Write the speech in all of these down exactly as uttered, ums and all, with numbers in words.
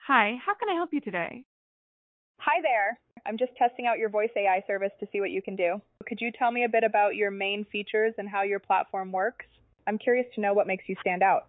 Hi, how can I help you today? Hi there. I'm just testing out your voice A I service to see what you can do. Could you tell me a bit about your main features and how your platform works? I'm curious to know what makes you stand out.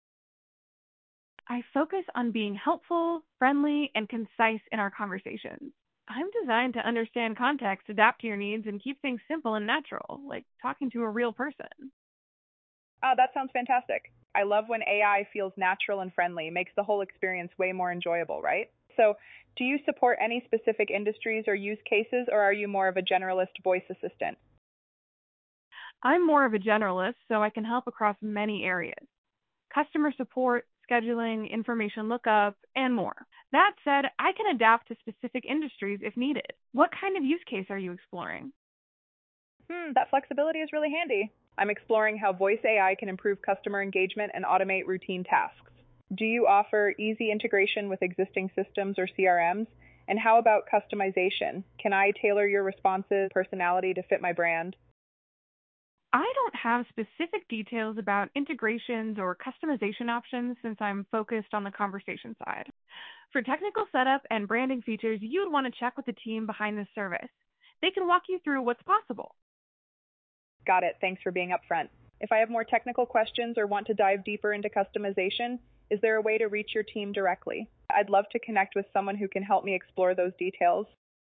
I focus on being helpful, friendly, and concise in our conversations. I'm designed to understand context, adapt to your needs, and keep things simple and natural, like talking to a real person. Oh, that sounds fantastic. I love when A I feels natural and friendly, makes the whole experience way more enjoyable, right? So, do you support any specific industries or use cases, or are you more of a generalist voice assistant? I'm more of a generalist, so I can help across many areas: customer support, scheduling, information lookup, and more. That said, I can adapt to specific industries if needed. What kind of use case are you exploring? Hmm, that flexibility is really handy. I'm exploring how voice A I can improve customer engagement and automate routine tasks. Do you offer easy integration with existing systems or C R Ms? And how about customization? Can I tailor your responses, personality to fit my brand? I don't have specific details about integrations or customization options since I'm focused on the conversation side. For technical setup and branding features, you'd want to check with the team behind this service. They can walk you through what's possible. Got it. Thanks for being upfront. If I have more technical questions or want to dive deeper into customization, is there a way to reach your team directly? I'd love to connect with someone who can help me explore those details.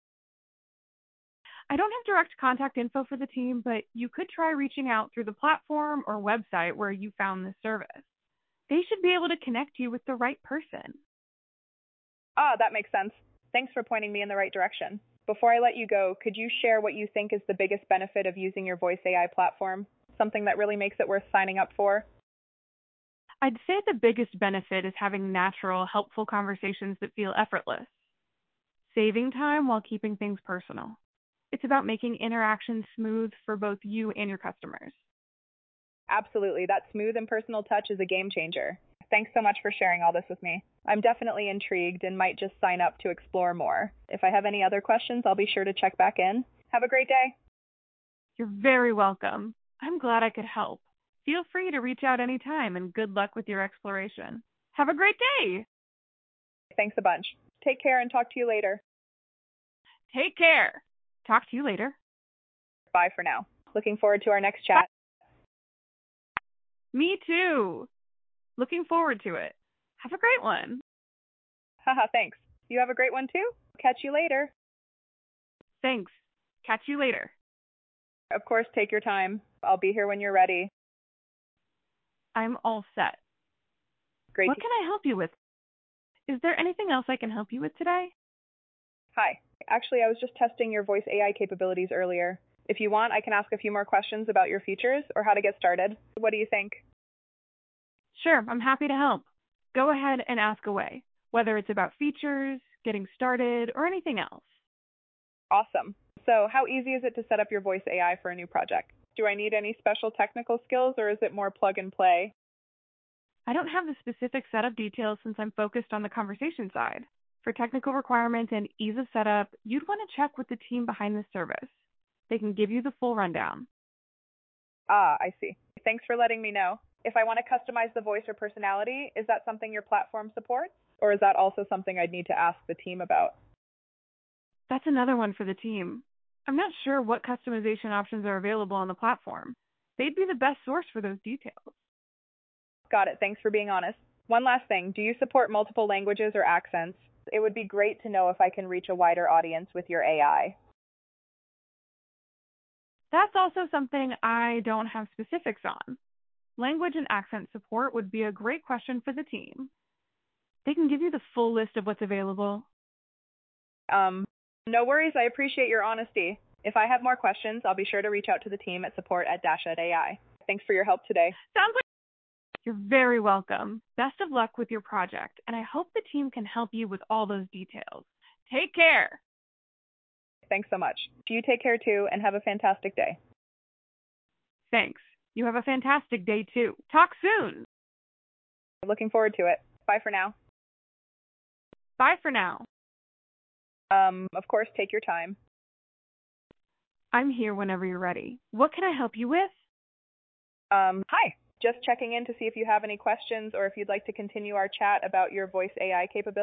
I don't have direct contact info for the team, but you could try reaching out through the platform or website where you found this service. They should be able to connect you with the right person. Ah, that makes sense. Thanks for pointing me in the right direction. Before I let you go, could you share what you think is the biggest benefit of using your voice A I platform? Something that really makes it worth signing up for? I'd say the biggest benefit is having natural, helpful conversations that feel effortless, saving time while keeping things personal. It's about making interactions smooth for both you and your customers. Absolutely. That smooth and personal touch is a game changer. Thanks so much for sharing all this with me. I'm definitely intrigued and might just sign up to explore more. If I have any other questions, I'll be sure to check back in. Have a great day. You're very welcome. I'm glad I could help. Feel free to reach out anytime and good luck with your exploration. Have a great day. Thanks a bunch. Take care and talk to you later. Take care. Talk to you later. Bye for now. Looking forward to our next chat. Me too. Looking forward to it. Have a great one. Haha, thanks. You have a great one too. Catch you later. Thanks. Catch you later. Of course, take your time. I'll be here when you're ready. I'm all set. Great. What to- can I help you with? Is there anything else I can help you with today? Hi. Actually, I was just testing your voice A I capabilities earlier. If you want, I can ask a few more questions about your features or how to get started. What do you think? Sure, I'm happy to help. Go ahead and ask away, whether it's about features, getting started, or anything else. Awesome. So, how easy is it to set up your voice A I for a new project? Do I need any special technical skills or is it more plug and play? I don't have the specific setup details since I'm focused on the conversation side. For technical requirements and ease of setup, you'd want to check with the team behind this service. They can give you the full rundown. Ah, I see. Thanks for letting me know. If I want to customize the voice or personality, is that something your platform supports? Or is that also something I'd need to ask the team about? That's another one for the team. I'm not sure what customization options are available on the platform. They'd be the best source for those details. Got it. Thanks for being honest. One last thing. Do you support multiple languages or accents? It would be great to know if I can reach a wider audience with your A I. That's also something I don't have specifics on. Language and accent support would be a great question for the team. They can give you the full list of what's available. Um, no worries. I appreciate your honesty. If I have more questions, I'll be sure to reach out to the team at support at Dasha A I. Thanks for your help today. Sounds like you're very welcome. Best of luck with your project, and I hope the team can help you with all those details. Take care. Thanks so much. You take care too, and have a fantastic day. Thanks. You have a fantastic day too. Talk soon. Looking forward to it. Bye for now. Bye for now. Um, of course, take your time. I'm here whenever you're ready. What can I help you with? Um, hi. Just checking in to see if you have any questions or if you'd like to continue our chat about your voice A I capabilities.